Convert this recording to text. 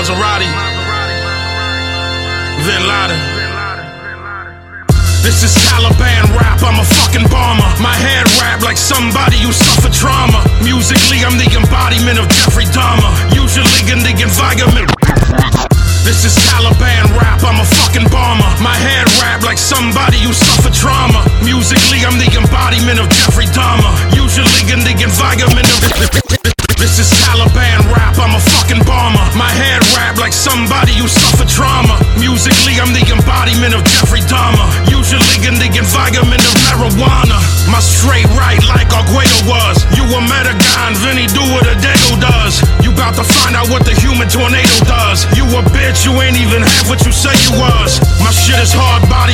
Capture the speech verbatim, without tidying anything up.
Maserati, Bin Laden. This is Taliban rap, I'm a fucking bomber. My head wrapped like somebody who suffered trauma. Musically, I'm the embodiment of Jeffrey Dahmer. Usually in the environment. This is Taliban rap, I'm a fucking bomber. My head wrapped like somebody who suffered trauma. Musically, I'm the embodiment of Jeffrey Dahmer. Usually in the environment of. This is Taliban rap, I'm a fucking bomber. My head wrapped like somebody who suffered trauma. Musically, I'm the embodiment of Jeffrey Dahmer. Usually in the environment of marijuana. My straight right like Arguello was. You a Metagon, Vinny do what a Dago does. You bout to find out what the human tornado does. You a bitch, you ain't even half what you say you was. My shit is hard body.